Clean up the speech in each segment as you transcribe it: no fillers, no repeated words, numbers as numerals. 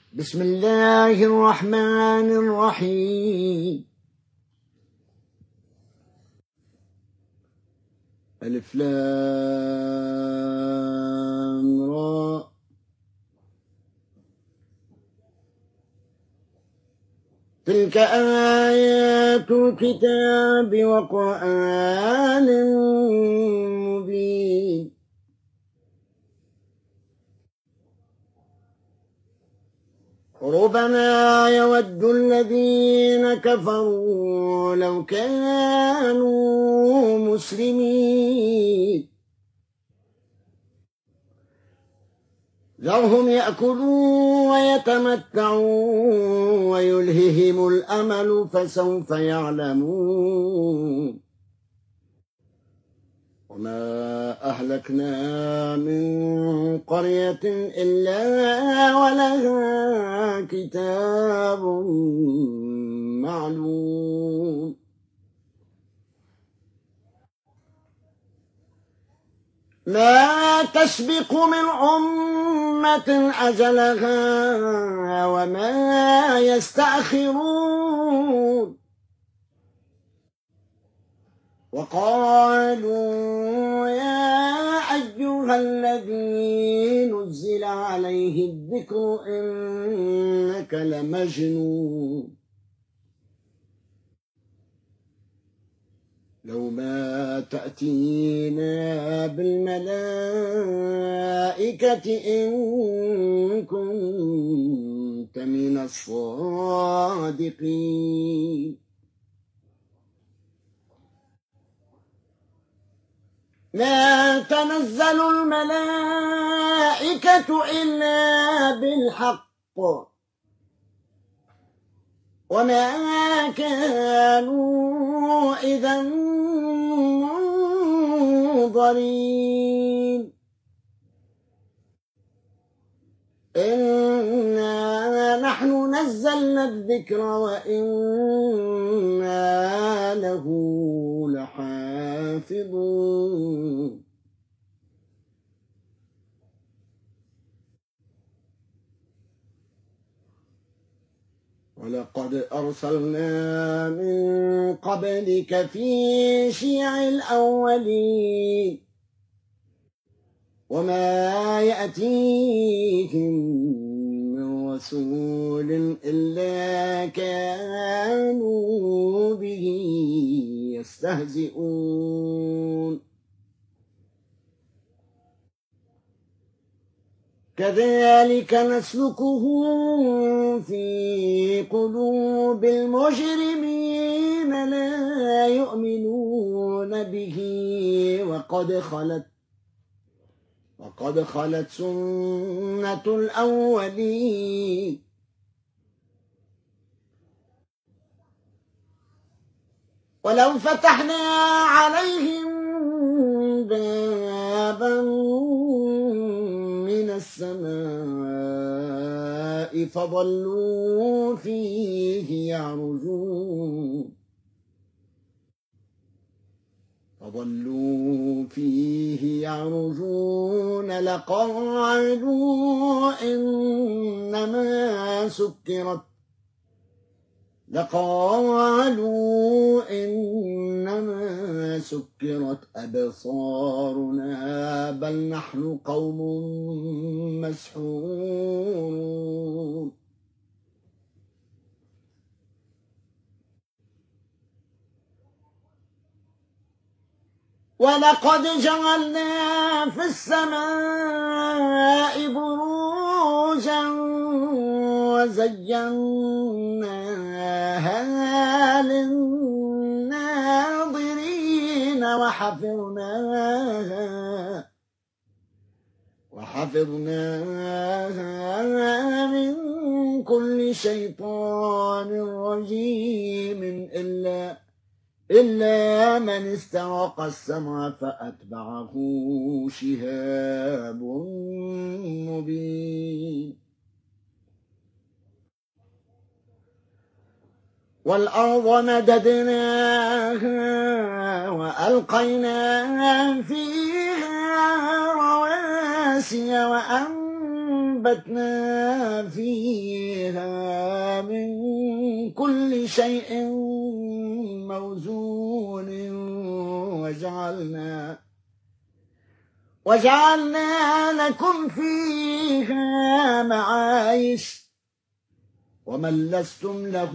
بسم الله الرحمن الرحيم. ألف لام را. تلك آيات الكتاب وقرآن مبين. ربما يود الذين كفروا لو كانوا مسلمين ذرهم يأكلوا ويتمتعوا ويلههم الأمل فسوف يعلمون. وما أهلكنا من قرية إلا ولها كتاب معلوم. ما تسبق من أمة أجلها وما يستأخرون. وقالوا يا أيها الذي نزل عليه الذكر إنك لمجنون لو ما تأتينا بالملائكة إن كنت من الصادقين. ما تنزل الملائكة إلا بالحق وما كانوا إذا منظرين. إنا نحن نزلنا الذكر وإنا له لحافظون. ولقد أرسلنا من قبلك في شيع الأولين وما يأتيهم من رسول إلا كانوا به يستهزئون. كذلك نسلكه في قلوب المجرمين لا يؤمنون به وقد خلت سنة الأولين. ولو فتحنا عليهم بابا من السماء فظلوا فيه يعرجون لقالوا إنما سكرت أبصارنا بل نحن قوم مسحورون. ولقد جعلنا في السماء بروجا وزيناها للناظرين وحفظناها من كل شيطان رجيم إلا من استرق السمع فأتبعه شهاب مبين. والأرض مددناها وألقينا فيها رواسي وأنبتنا فيها كل شيء موزون وجعلنا لكم فيها معايش ومن لستم له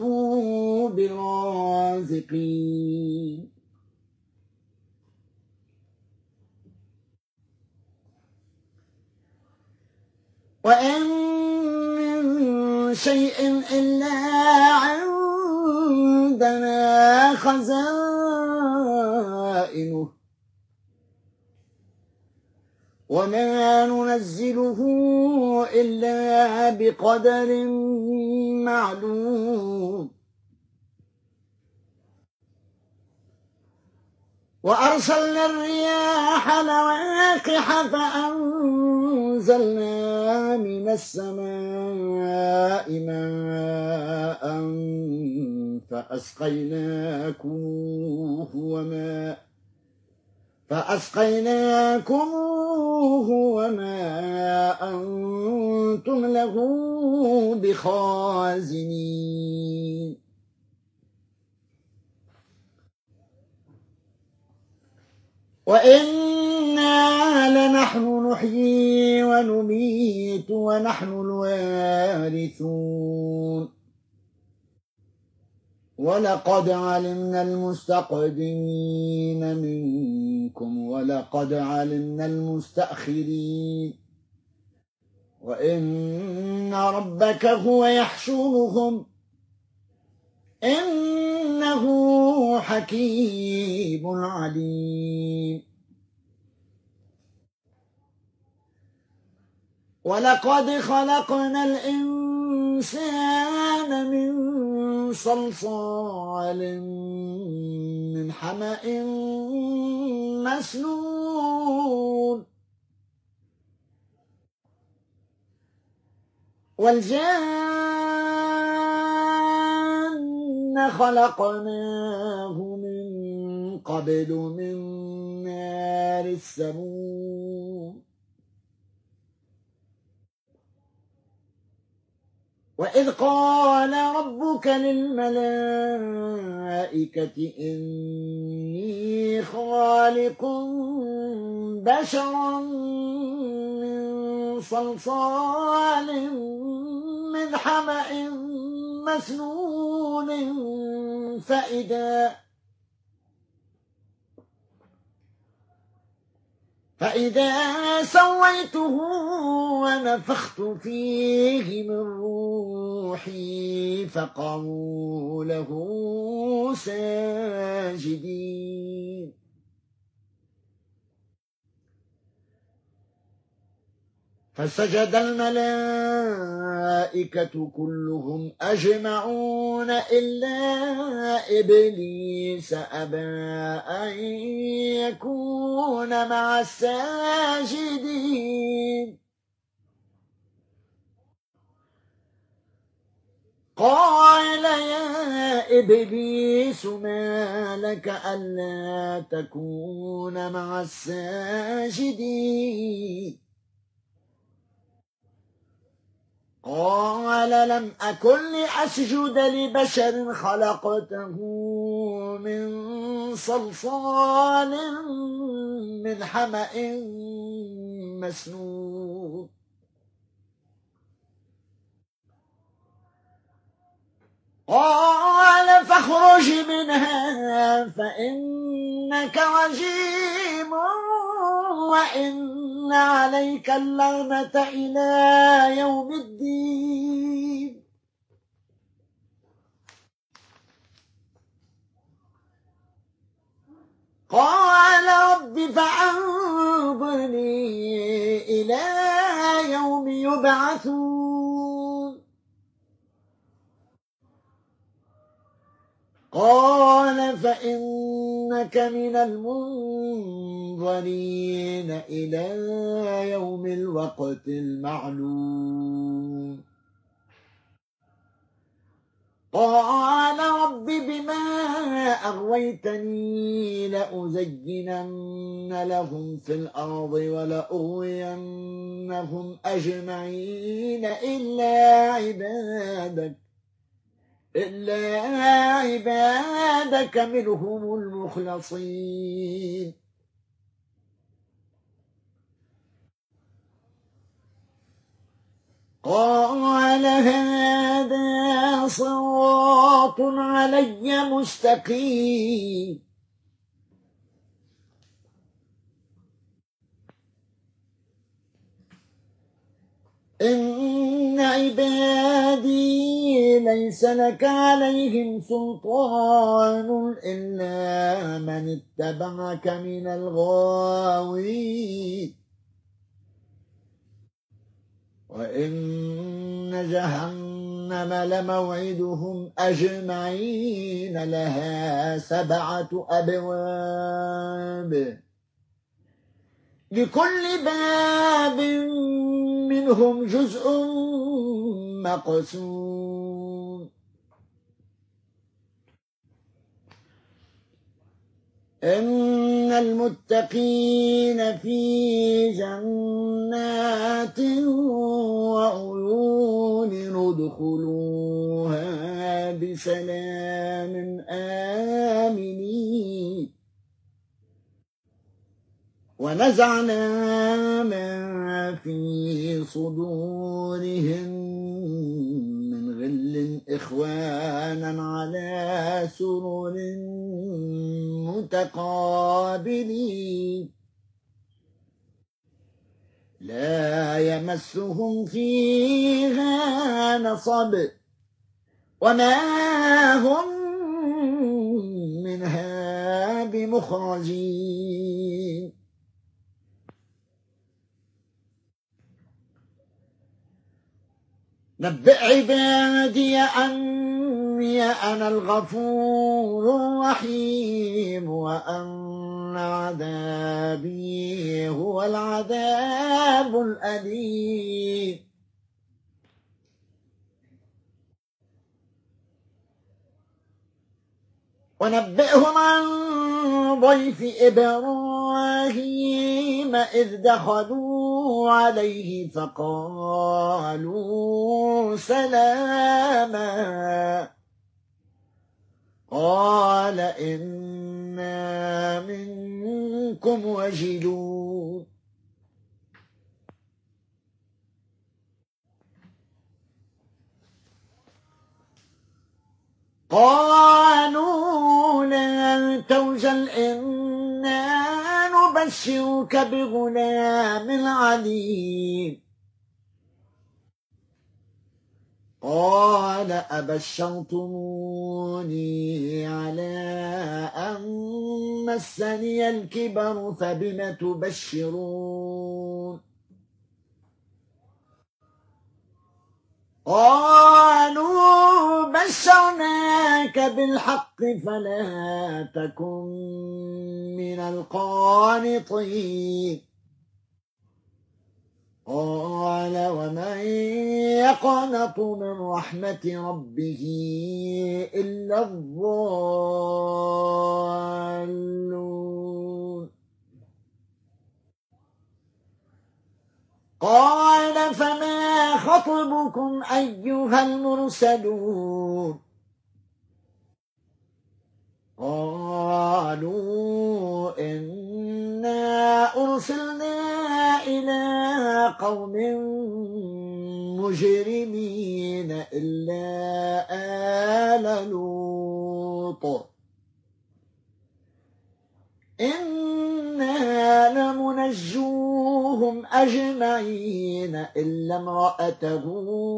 برازقين وإن من شيء إلا عندنا خزائنه وما ننزله إلا بقدر معلوم وأرسلنا الرياح لواقح فأنزلنا من السماء ماء فأسقيناكموه وما أنتم له بخازنين وإنا لنحن نحيي ونميت ونحن الوارثون ولقد علمنا المستقدمين منكم ولقد علمنا المستأخرين وإن ربك هو يحشرهم إنه حكيم عليم ولقد خلقنا الإنسان من صلصال من حمأ مسنون والجان خلقناه من قبل من نار السموم وإذ قال ربك للملائكة إني خالق بشرا من صلصال من حمأ مسنون فإذا سويته ونفخت فيه من روحي فقعوا له ساجدين فسجد الملائكة كلهم أجمعون إلا إبليس أبى أن يكون مع الساجدين قال يا إبليس ما لك ألا تكون مع الساجدين قال لم أكن لأسجد لبشر خلقته من صلصال من حمأ مسنون قال فاخرج منها فإنك رجيم وإن عليك اللعنة إلى يوم الدين قال رب فأنظرني إلى يوم يبعثون قال فإنك من المنظرين إلى يوم الوقت المعلوم قال رب بما أغويتني لأزينن لهم في الأرض ولأغوينهم أجمعين إلا عبادك إلا عبادك منهم المخلصين. قال هذا صراط علي مستقيم إن عبادي ليس لك عليهم سلطان إلا من اتبعك من الغاوين وإن جهنم لموعدهم أجمعين لها 7 أبواب لكل باب منهم جزء مقسوم إن المتقين في جنات وعيون ادخلوها بسلام آمنين ونزعنا ما في صدورهم من غل إخوانا على سرر متقابلين لا يمسهم فيها نصب وما هم منها بمخرجين نبئ عبادي أني أنا الغفور الرحيم وأن عذابي هو العذاب الأليم ونبئهم عن ضيف إبراهيم إذ دخلوا عليه فقالوا سلاما قال إنا منكم وجلون قالوا لا توجل إنا نبشرك بغلام عليم قال أبشرتموني على أن مسني الكبر فبم تبشرون قالوا بشرناك بالحق فلا تكن من القانطين قال ومن يقنط من رحمة ربه إلا الضالون قال فما خطبكم أيها المرسلون قالوا إنا أرسلنا إلى قوم مجرمين إلا آل لوط إنا لمنجوهم أجمعين إلا امرأته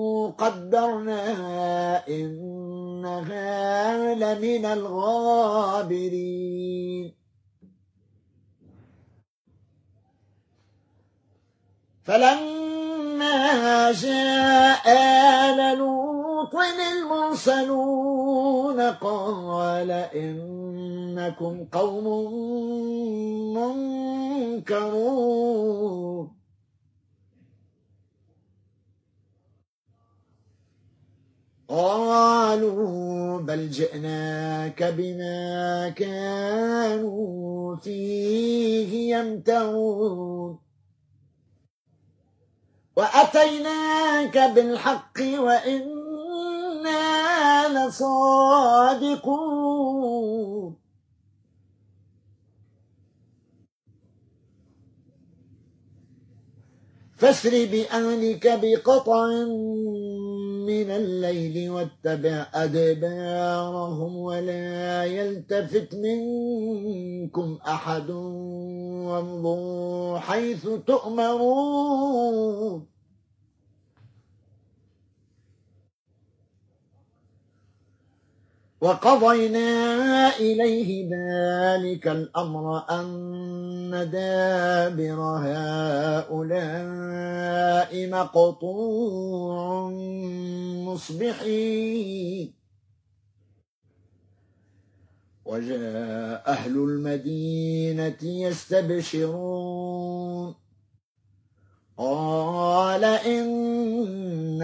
قدرنا إنها لمن الغابرين فلما جاء آل لوط المرسلون قال إنكم قوم منكرون قالوا بل جئناك بما كانوا فيه يمترون وأتيناك بالحق وإنا لصادقون فاسر بأهلك بقطع من الليل واتبع أدبارهم ولا يلتفت منكم أحد وامضوا حيث تؤمرون وقضينا إليه ذلك الأمر أن دابر هؤلاء مقطوع مصبحين وجاء أهل المدينة يستبشرون قال إن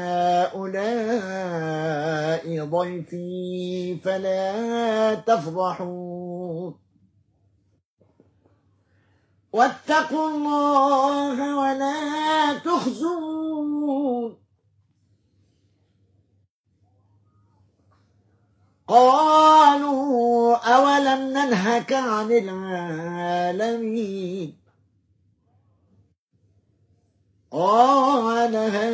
هؤلاء ضيفي فلا تفضحون واتقوا الله ولا تخزون قالوا أولم ننهك عن العالمين قال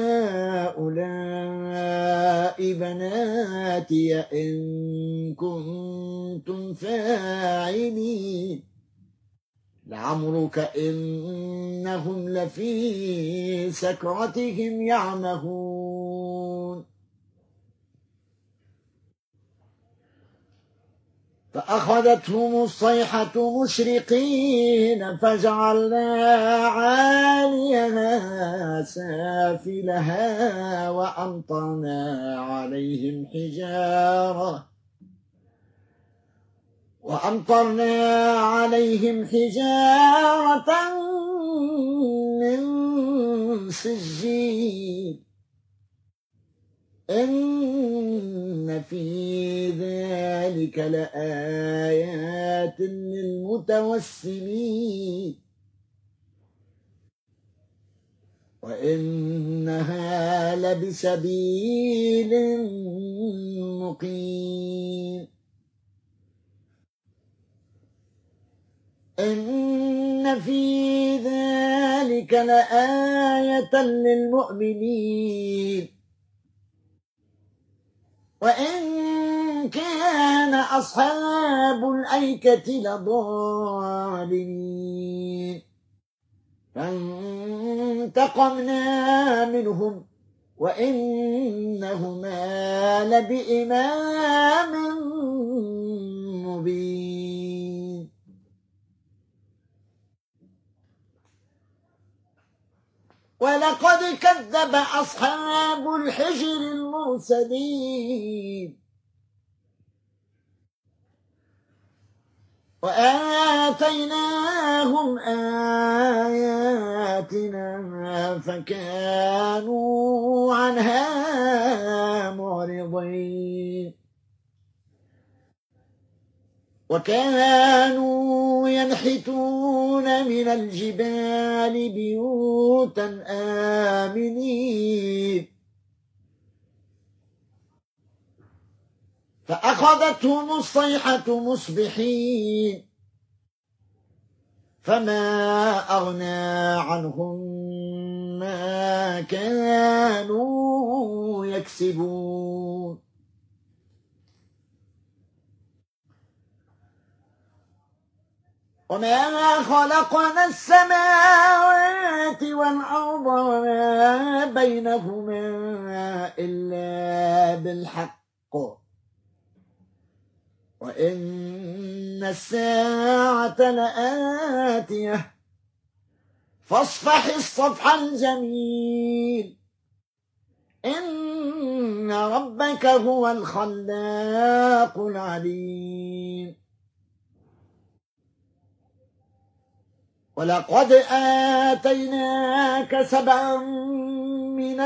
هؤلاء بناتي إن كنتم فاعلين لعمرك إنهم لفي سكرتهم يعمهون فأخذتهم الصيحة مشرقين فجعلنا عاليها سافلها وأمطرنا عليهم حجارة من سجيل إن في ذلك لآيات للمتوسمين وإنها لبسبيل مقيم إن في ذلك لآية للمؤمنين وإن كان أصحاب الأيكة لضالين فانتقمنا منهم وإنهما لبإمام مبين ولقد كذب أصحاب الحجر المرسلين وآتيناهم آياتنا فكانوا عنها معرضين وكانوا ينحتون من الجبال بيوتا آمنين فأخذتهم الصيحة مصبحين فما أغنى عنهم ما كانوا يكسبون وما خلقنا السماوات والأرض وما بينهما إلا بالحق وإن الساعة لآتية فاصفح الصفح الجميل إن ربك هو الخلاق العليم ولقد آتيناك سبعا من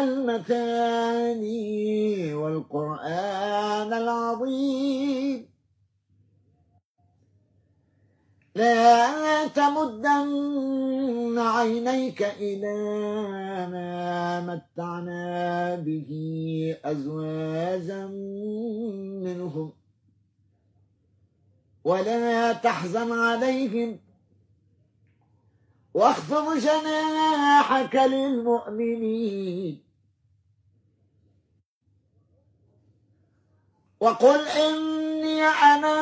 المثاني والقرآن العظيم لا تمدن عينيك إلى ما متعنا به أزواجا منهم ولا تحزن عليهم واخفض جناحك للمؤمنين وقل إني أنا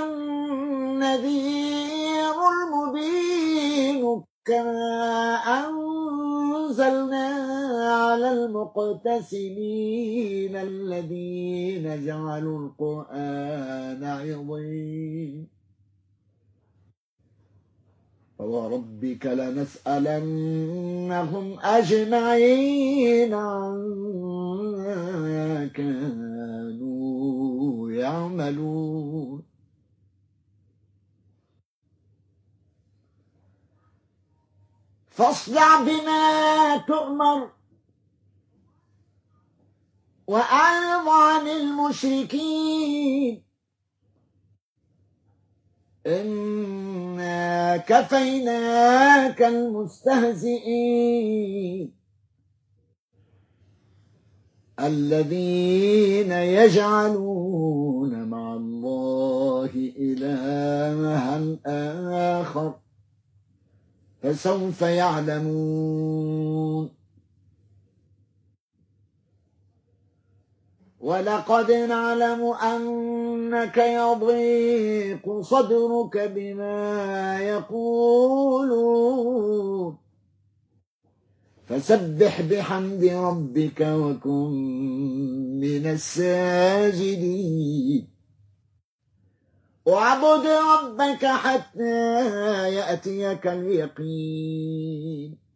النذير المبين كما أنزلنا على المقتسمين الذين جعلوا القرآن عظيم فوربك لنسألنهم أجمعين عما كانوا يعملون فاصدع بما تؤمر وأعرض عن المشركين إنا كفيناك المستهزئين الذين يجعلون مع الله إلها آخر فسوف يعلمون ولقد نعلم أنك يضيق صدرك بما يقولون فسبح بحمد ربك وكن من الساجدين واعبد ربك حتى يأتيك اليقين